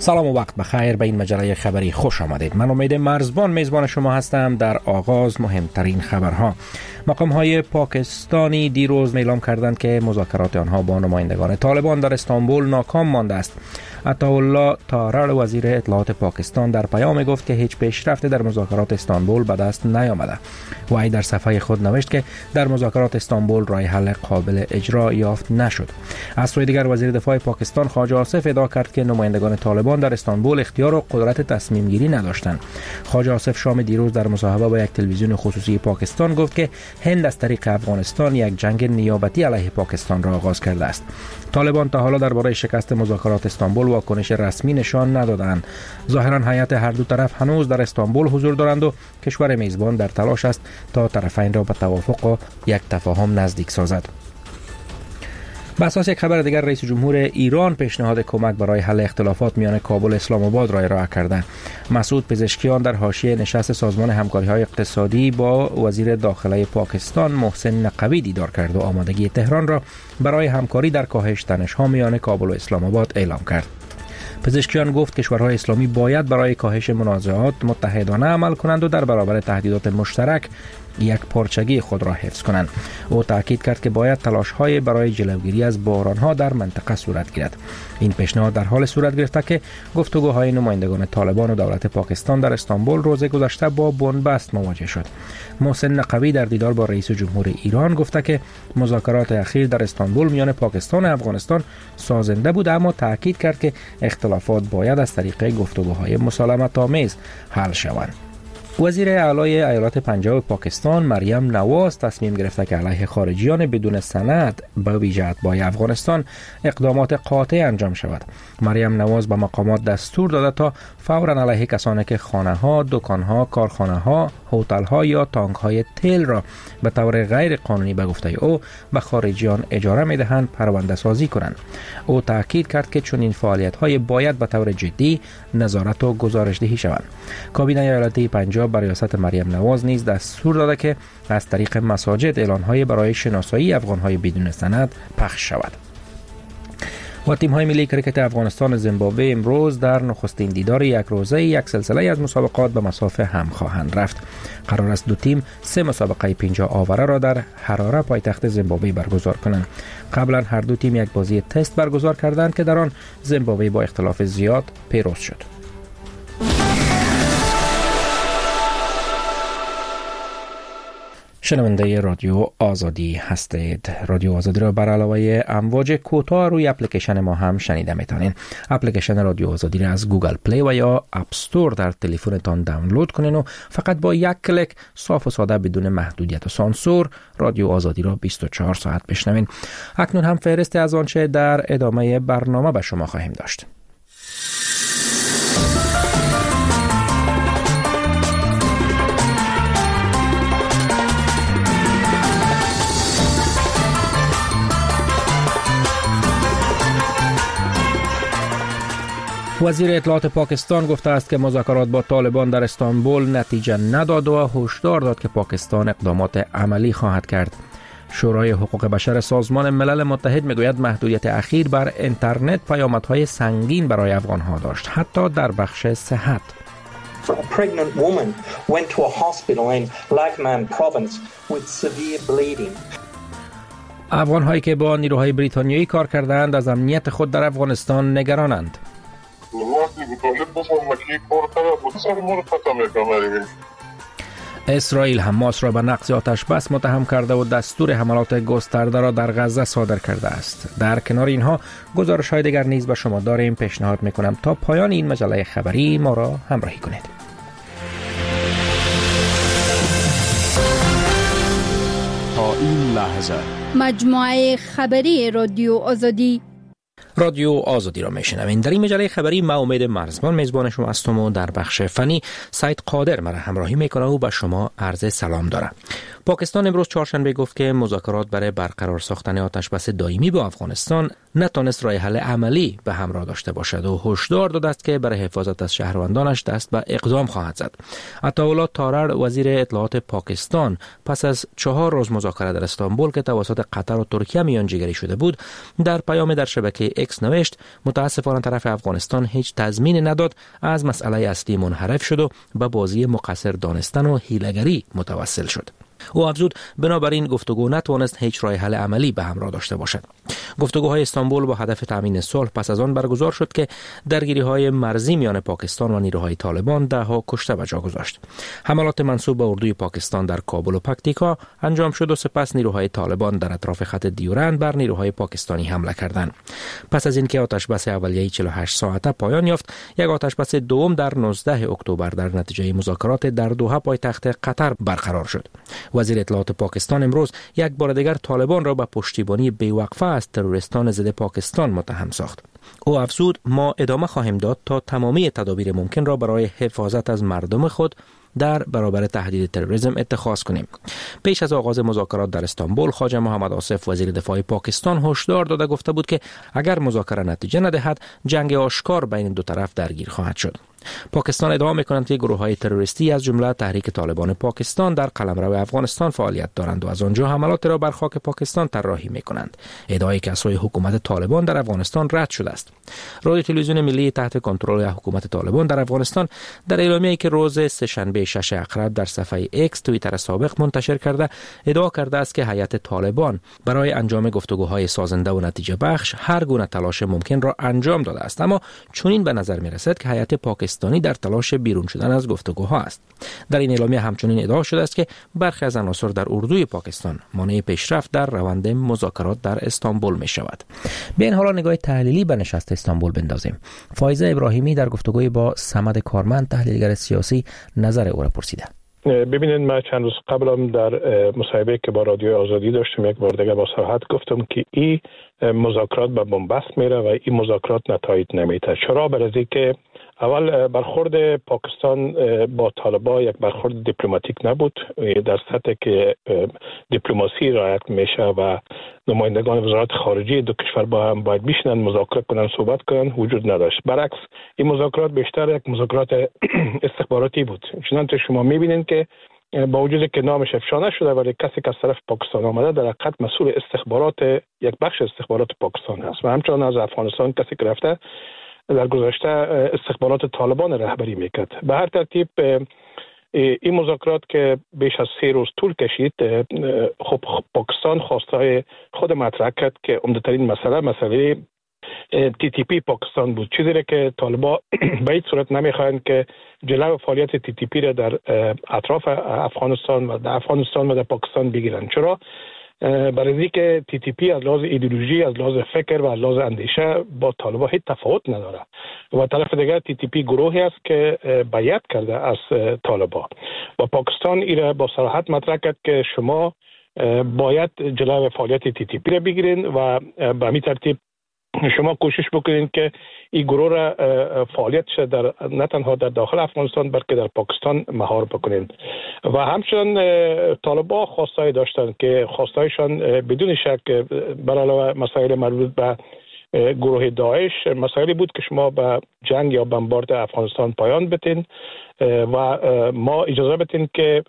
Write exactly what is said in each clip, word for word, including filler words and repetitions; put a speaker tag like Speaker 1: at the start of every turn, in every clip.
Speaker 1: سلام و وقت بخیر، به این مجله خبری خوش آمدید. من امید مرزبان میزبان شما هستم. در آغاز مهمترین خبرها. مقام‌های پاکستانی دیروز اعلام کردند که مذاکرات آنها با نمایندگان طالبان در استانبول ناکام مانده است. عطاالله طارر وزیر اطلاعات پاکستان در پیام گفت که هیچ پیشرفتی در مذاکرات استانبول به دست نیامده. وی در صفحه خود نوشت که در مذاکرات استانبول راه حل قابل اجرا یافت نشد. از سوی دیگر وزیر دفاع پاکستان خواجه آصف ادعا کرد که نمایندگان طالبان در استانبول اختیار و قدرت تصمیم گیری نداشتند. خواجه آصف شام دیروز در مصاحبه با یک تلویزیون خصوصی پاکستان گفت که هند از طریق افغانستان یک جنگ نیابتی علیه پاکستان را آغاز کرده است. طالبان تا حالا درباره شکست مذاکرات استانبول واکنش رسمی نشان ندادند. ظاهرا هیئت هر دو طرف هنوز در استانبول حضور دارند و کشور میزبان در تلاش است تا طرفین را به توافق و یک تفاهم نزدیک سازد. به اساس یک خبر دیگر، رئیس جمهور ایران پیشنهاد کمک برای حل اختلافات میان کابل و اسلام آباد را ارائه کرده. مسعود پزشکیان در حاشیه نشست سازمان همکاری‌های اقتصادی با وزیر داخله پاکستان محسن نقوی دیدار کرد و آمادگی تهران را برای همکاری در کاهش تنش‌ها میان کابل و اسلام آباد اعلام کرد. پزشکیان گفت کشورهای اسلامی باید برای کاهش منازعات متحدانه عمل کنند و در برابر تهدیدات مشترک یک پارچگی خود را حفظ کنند. او تاکید کرد که باید تلاش‌های برای جلوگیری از بحران‌ها در منطقه صورت گیرد. این پیشنهاد در حال صورت گرفته که گفتگوهای نمایندگان طالبان و دولت پاکستان در استانبول روز گذشته با بنبست مواجه شد. محسن نقوی در دیدار با رئیس جمهور ایران گفته که مذاکرات اخیر در استانبول میان پاکستان و افغانستان سازنده بود، اما تاکید کرد که اختلافات باید از طریق گفتگوهای مسالمت‌آمیز حل شوند. وزیر اعلی ایالات پنجاب پاکستان مریم نواز تصمیم گرفته که علیه خارجیان بدون سند به ویژه اتباع افغانستان اقدامات قاطع انجام شود. مریم نواز به مقامات دستور داده تا فوراً علیه کسانی که خانه‌ها، دکان‌ها، کارخانه‌ها، هتل‌ها یا تانک‌های تیل را به طور غیر قانونی به گفته او به خارجیان اجاره می‌دهند پرونده سازی کنند. او تاکید کرد که چنین فعالیت‌های باید به طور جدی نظارت و گزارش‌دهی شوند. کابینه ایالتی پنجاب بر ریاست مریم نواز نیز دستور داده که از طریق مساجد اعلان‌های برای شناسایی افغان‌های بدون سند پخش شود. و تیم‌های ملی کریکت افغانستان و زیمبابوه امروز در نخستین دیدار یک روزه یک سلسله از مسابقات به مسافه هم خواهند رفت. قرار است دو تیم سه مسابقه پنجاه آوره را در حراره پایتخت زیمبابوه برگزار کنند. قبلا هر دو تیم یک بازی تست برگزار کردند که در آن زیمبابوه با اختلاف زیاد پیروز شد. شنونده رادیو آزادی هستید. رادیو آزادی را بر علاوه امواج کوتاه روی اپلیکیشن ما هم شنیده میتونین. اپلیکیشن رادیو آزادی را از گوگل پلی و یا اپ استور در تلفنتان دانلود کنین و فقط با یک کلیک صاف و ساده بدون محدودیت و سانسور رادیو آزادی را بیست و چهار ساعت بشنوین. اکنون هم فهرست از آنچه در ادامه برنامه به شما خواهیم داشت. وزیر اطلاعات پاکستان گفته است که مذاکرات با طالبان در استانبول نتیجه نداد و هشدار داد که پاکستان اقدامات عملی خواهد کرد. شورای حقوق بشر سازمان ملل متحد میگوید محدودیت اخیر بر اینترنت پیامدهای سنگین برای افغانها داشت، حتی در بخش صحت.
Speaker 2: A pregnant woman went to a hospital in Laghman province with severe bleeding.
Speaker 1: افغان‌هایی که با نیروهای بریتانیایی کار کردند از امنیت خود در افغانستان نگرانند. اسرائیل حماس را به نقض آتش بس متهم کرده و دستور حملات گسترده را در غزه صادر کرده است. در کنار اینها گزارش‌های دیگر نیز به شما داریم. پیشنهاد می‌کنم تا پایان این مجله خبری ما را همراهی کنید.
Speaker 3: تا این لحظه
Speaker 4: مجموعه خبری رادیو آزادی
Speaker 1: رادیو آزادی را میشنوین. در این مجله خبری ما امید مرزبان میزبان شما هستم و در بخش فنی سید قادر مرا همراهی میکنه و به شما عرض سلام داره. پاکستان امروز چهارشنبه گفت که مذاکرات برای برقرار ساختن آتش بس دائمی با افغانستان نتونست راه حل عملی به همراه داشته باشد و هشدار داده است که برای حفاظت از شهروندانش دست به اقدام خواهد زد. عطاالله تارر وزیر اطلاعات پاکستان پس از چهار روز مذاکره در استانبول که توسط قطر و ترکیه میانجیگری شده بود، در پیام در شبکه اکس نوشت متاسفانه طرف افغانستان هیچ تضمین نداد از مسئله اصلی منحرف شد و به بازی مقصر دانستن و حیله‌گری متوسل شد. او افزود بنابراین گفتگو نتوانست هیچ راه حل عملی به همراه داشته باشد. گفتگوهای استانبول با هدف تامین صلح پس از آن برگزار شد که درگیری‌های مرزی میان پاکستان و نیروهای طالبان ده ها کشته به جا گذاشت. حملات منسوب به اردوی پاکستان در کابل و پکتیکا انجام شد و سپس نیروهای طالبان در اطراف خط دیورند بر نیروهای پاکستانی حمله کردند. پس از اینکه آتشبس اولیه چهل و هشت ساعته پایان یافت، یک آتشبس دوم در نوزدهم اکتبر در نتیجه مذاکرات در دوحه پایتخت قطر برقرار شد. وزیر اطلاعات پاکستان امروز یک بار دیگر طالبان را به پشتیبانی بی‌وقفه از تروریستان ضد پاکستان متهم ساخت. او افزود ما ادامه خواهیم داد تا تمامی تدابیر ممکن را برای حفاظت از مردم خود در برابر تهدید تروریسم اتخاذ کنیم. پیش از آغاز مذاکرات در استانبول، خواجه محمد آصف وزیر دفاع پاکستان هشدار داده گفته بود که اگر مذاکره نتیجه ندهد، جنگ آشکار بین دو طرف درگیر خواهد شد. پاکستان ادعا می‌کند که گروه‌های تروریستی از جمله تحریک طالبان پاکستان در قلمرو افغانستان فعالیت دارند و از آنجا حملات را بر خاک پاکستان طراحی می‌کنند. ادعایی که از سوی حکومت طالبان در افغانستان رد شده است. رادیو تلویزیون ملی تحت کنترل حکومت طالبان در افغانستان در اعلامیه‌ای که روز سه‌شنبه شش اکتبر در صفحه اکس توییتر سابق منتشر کرده، ادعا کرده است که هیئت طالبان برای انجام گفتگوهای سازنده و نتیجه بخش هر گونه تلاش ممکن را انجام داده است، اما چنین به نظر می‌رسد که هیئت پاکستانی در تلاش بیرون شدن از گفتگوها است. در این اعلامیه همچنین ادعا شده است که برخی از عناصر در اردوی پاکستان مانع پیشرفت در روند مذاکرات در استانبول می شود. به این حالا نگاه تحلیلی به نشست استانبول بندازیم. فایزه ابراهیمی در گفتگوی با صمد کارمند تحلیلگر سیاسی نظر او را پرسیده.
Speaker 5: ببینید، من چند روز قبلم در مصاحبه که با رادیو آزادی داشتم یک بار دیگه با صراحت گفتم که این مذاکرات به بنبست میره و این مذاکرات نتایج نمیده. چرا؟ برای که اول برخورد پاکستان با طالبان یک برخورد دیپلماتیک نبود، در سطحی که دیپلماسی رعایت میشه و نمایندگان وزارت خارجه دو کشور با هم باید بشینن مذاکره کنن صحبت کنن وجود نداشت. برعکس این مذاکرات بیشتر یک مذاکرات استخباراتی بود. چنانچه شما میبینید که با وجود که نامش افشا نشده ولی کسی که از طرف پاکستان آمده در حقیقت مسئول استخبارات یک بخش استخبارات پاکستان هست و همچنان از افغانستان کسی که رفته در گذشته استخبارات طالبان رهبری میکرد. به هر ترتیب این مذاکرات که بیش از سه روز طول کشید، خب پاکستان خواستهای خود مطرح کرد که عمده‌ترین مسئله مسئله تی تی پی پاکستان بود، چیزی را که طالبان به هیچ صورت نمیخواهند که جلو فعالیت تی تی پی را در اطراف افغانستان و در افغانستان و در پاکستان بگیرند. چرا؟ برای اینکه تی تی پی از لحاظ ایدئولوژی، از لحاظ فکر و از لحاظ اندیشه با طالبان هیچ تفاوت نداره و طرف دیگر تی تی پی گروهی است که بیعت کرده از طالبان و پاکستان ایره با صراحت مطرح کرد که شما باید جلو فعالیت تی تی پی را بگیرین و به همین ترتیب شما کوشش بکنید که این گروه را فعالیتش در نه تنها در داخل افغانستان بلکه در پاکستان مهار بکنید. و همچنین طالبان خواستایی داشتند که خواستایشان بدون شک بر علاوه مسائل مربوط به گروه داعش مسائلی بود که شما به جنگ یا بمبارد افغانستان پایان بدین و ما اجازه بدین که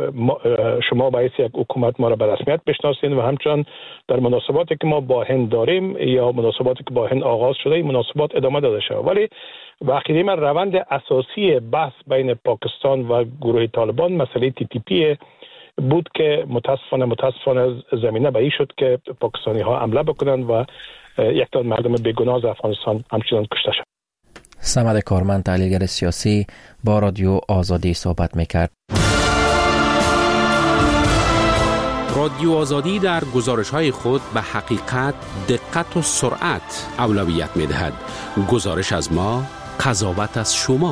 Speaker 5: شما باعث یک حکومت ما را به رسمیت بشناسین و همچنین در مناسباتی که ما با هند داریم یا مناسباتی که با هند آغاز شده این مناسبات ادامه داده شود. ولی واقعی من روند اساسی بحث بین پاکستان و گروه طالبان مسئله تی تی پی بود که متاسفانه متاسفانه زمینه به این شد که پاکستانی ها حمله بکنند و یک تا مردم بیگناه از افغانستان همچنان کشته شد.
Speaker 1: صمد کارمند تحلیلگر سیاسی با رادیو آزادی صحبت میکرد.
Speaker 3: رادیو آزادی در گزارش‌های خود به حقیقت، دقت و سرعت اولویت می‌دهد. گزارش از ما، قضاوت از شما.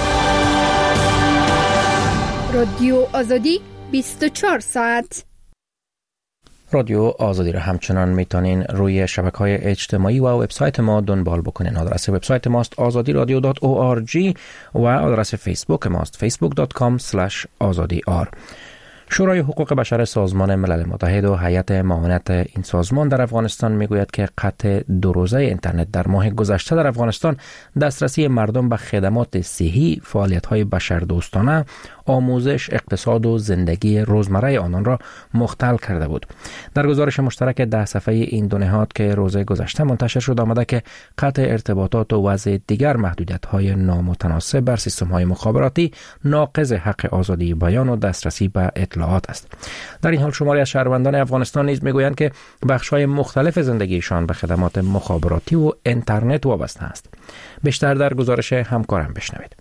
Speaker 4: رادیو آزادی بیست و چهار ساعت.
Speaker 1: رادیو آزادی را همچنان میتونین روی شبکه‌های اجتماعی و وبسایت ما دنبال بکنین. آدرس وبسایت ماست آزادی رادیو دات او آر جی و آدرس فیسبوک ماست فیسبوک دات کام اسلش آزادی آر. شورای حقوق بشر سازمان ملل متحد و هیئت معاونت این سازمان در افغانستان میگوید که قطع دو روزه اینترنت در ماه گذشته در افغانستان دسترسی مردم به خدمات صحی، فعالیت‌های بشردوستانه، آموزش، اقتصاد و زندگی روزمره آنان را مختل کرده بود. در گزارش مشترک ده صفحه‌ای این دو نهاد که روز گذشته منتشر شد آمده که قطع ارتباطات و وضع دیگر محدودیت‌های نامتناسب بر سیستم‌های مخابراتی ناقض حق آزادی بیان و دسترسی به اطلاعات است. در این حال شماری از شهروندان افغانستان نیز میگویند که بخش‌های مختلف زندگیشان به خدمات مخابراتی و اینترنت وابسته است. بیشتر در گزارش همکارم بشنوید.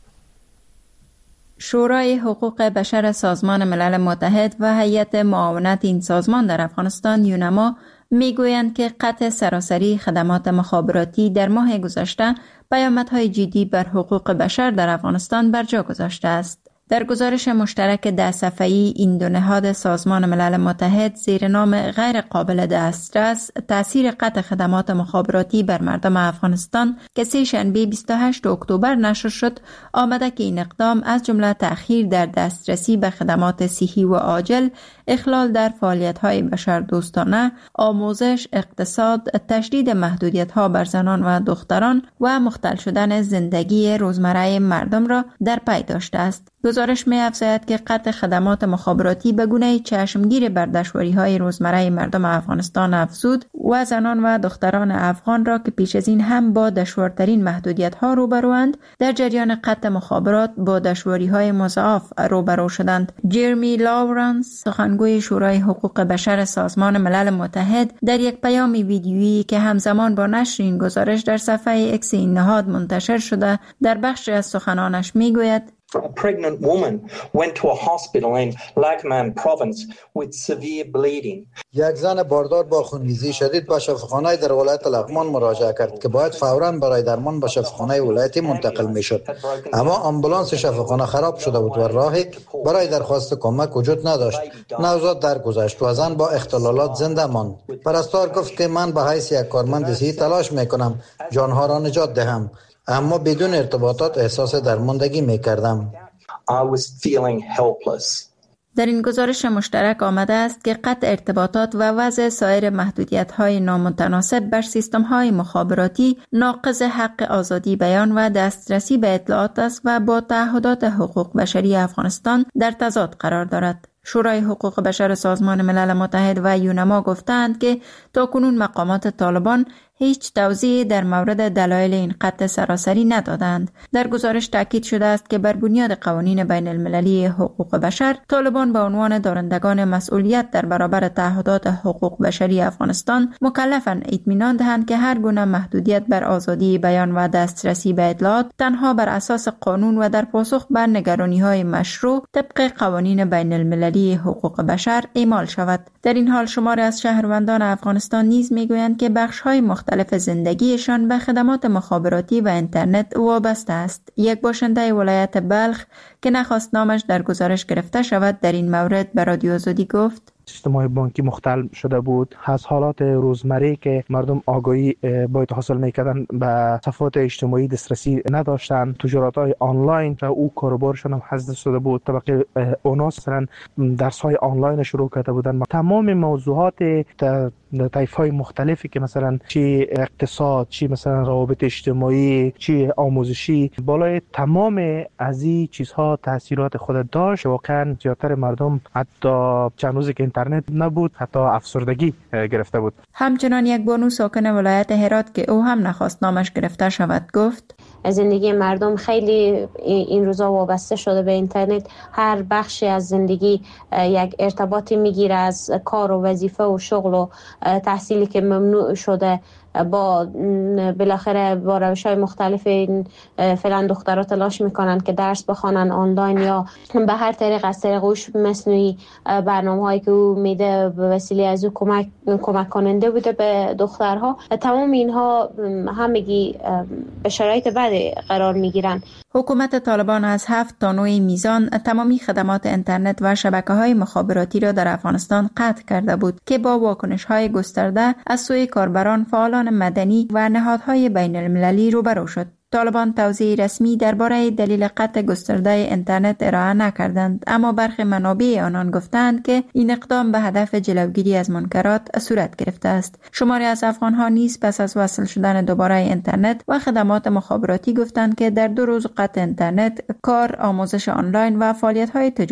Speaker 6: شورای حقوق بشر سازمان ملل متحد و هیئت معاونت این سازمان در افغانستان یونما میگویند که قطع سراسری خدمات مخابراتی در ماه گذشته پیامدهای جدی بر حقوق بشر در افغانستان بر جا گذاشته است. در گزارش مشترک ده صفحه‌ای این دو نهاد سازمان ملل متحد زیر نام غیر قابل دسترس تأثیر قطع خدمات مخابراتی بر مردم افغانستان که سه شنبه بیست و هشتم اکتبر نشر شد آمده که این اقدام از جمله تأخیر در دسترسی به خدمات صحی و عاجل، اخلال در فعالیت‌های بشردوستانه، آموزش، اقتصاد، تشدید محدودیت‌ها بر زنان و دختران و مختل شدن زندگی روزمره مردم را در پی داشته است. گزارش می‌افزاید که قطع خدمات مخابراتی به گونه‌ای چشمگیر بر دشواری‌های روزمره مردم افغانستان افزود و زنان و دختران افغان را که پیش از این هم با دشوارترین محدودیت‌ها روبروند در جریان قطع مخابرات با دشواری‌های مضاعف روبرو شدند. جرمی لاورنس سخنگوی شورای حقوق بشر سازمان ملل متحد در یک پیام ویدیویی که همزمان با نشر این گزارش در صفحه اکس این نهاد منتشر شده در بخشی از سخنانش میگوید
Speaker 2: A pregnant woman went to a hospital in Laghman province with severe bleeding.
Speaker 7: یک زن باردار با خونریزی شدید به شفاخانه در ولایت لغمان مراجعه کرد که باید فوراً برای درمان به شفاخانه ولایتی منتقل میشد. اما آمبولانس شفاخانه خراب شده بود و راهی برای درخواست کمک وجود نداشت. نوزاد درگذشت و زن با اختلالات زنده ماند. پرستار گفت که من به حیث یک کارمند صحی تلاش میکنم جانها را نجات دهم، اما بدون ارتباطات احساس درماندگی میکردم.
Speaker 2: I was feeling helpless.
Speaker 6: در این گزارش مشترک آمده است که قطع ارتباطات و وضع سایر محدودیت‌های نامتناسب بر سیستم‌های مخابراتی ناقض حق آزادی بیان و دسترسی به اطلاعات است و با تعهدات حقوق بشری افغانستان در تضاد قرار دارد. شورای حقوق بشر سازمان ملل متحد و یونما گفتند که تاکنون مقامات طالبان هیچ توضیحی در مورد دلایل این قطع سراسری ندادند. در گزارش تاکید شده است که بر بنیاد قوانین بین المللی حقوق بشر طالبان به عنوان دارندگان مسئولیت در برابر تعهدات حقوق بشری افغانستان مکلفند اطمینان دهند که هر گونه محدودیت بر آزادی بیان و دسترسی به اطلاعات تنها بر اساس قانون و در پاسخ بر نگرانی‌های مشروع طبق قوانین بین المللی حقوق بشر اعمال شود. در این حال شماری از شهروندان افغانستان نیز میگویند که بخش‌های مختلف زندگیشان به خدمات مخابراتی و اینترنت وابسته است. یک باشنده ولایت بلخ که نخواست نامش در گزارش گرفته شود در این مورد به رادیو آزادی گفت:
Speaker 8: سیستم‌های بانکی مختل شده بود. از حالات روزمره که مردم آگاهی باید حاصل می‌کردن به صفحات اجتماعی دسترسی نداشتن، تجارت‌های آنلاین و او کاروبارشون هم حذف شده بود. طبقه اونا مثلا درس‌های آنلاین شروع کرده بودن. تمام موضوعات طیف‌های مختلفی که مثلا چی اقتصاد، چی مثلا روابط اجتماعی، چی آموزشی، بالای تمام از این چیزها تاثیرات خود داشت. واقعا زیادتر مردم حتی چند روزی که اینترنت نبود حتی افسردگی گرفته بود.
Speaker 6: همچنان یک بانو ساکن ولایت هرات که او هم نخواست نامش گرفته شود گفت:
Speaker 9: زندگی مردم خیلی این روزا وابسته شده به اینترنت. هر بخشی از زندگی یک ارتباطی میگیره، از کار و وظیفه و شغل و تحصیلی که ممنوع شده با بالاخره با روش‌های مختلف این فعلا دخترها تلاش میکنن که درس بخوانن آنلاین یا به هر طریق از طریق هوش مصنوعی برنامه‌هایی که او میده به وسیله از او کمک کمک کننده بوده به دخترها. تمام اینها همگی به شرایط بدی قرار میگیرن.
Speaker 6: حکومت طالبان از هفت تا نه میزان تمامی خدمات اینترنت و شبکه‌های مخابراتی را در افغانستان قطع کرده بود که با واکنش‌های گسترده از سوی کاربران، فعالان مدنی و نهادهای بین المللی روبرو شد. طالبان توضیح رسمی درباره دلیل قطع گسترده اینترنت ارائه نکردند، اما برخی منابع آنان گفتند که این اقدام به هدف جلوگیری از منکرات صورت گرفته است. شماری از افغان‌ها نیز پس از وصل شدن دوباره اینترنت و خدمات مخابراتی گفتند که در دو روز قطع اینترنت، کار، آموزش آنلاین و فعالیت‌های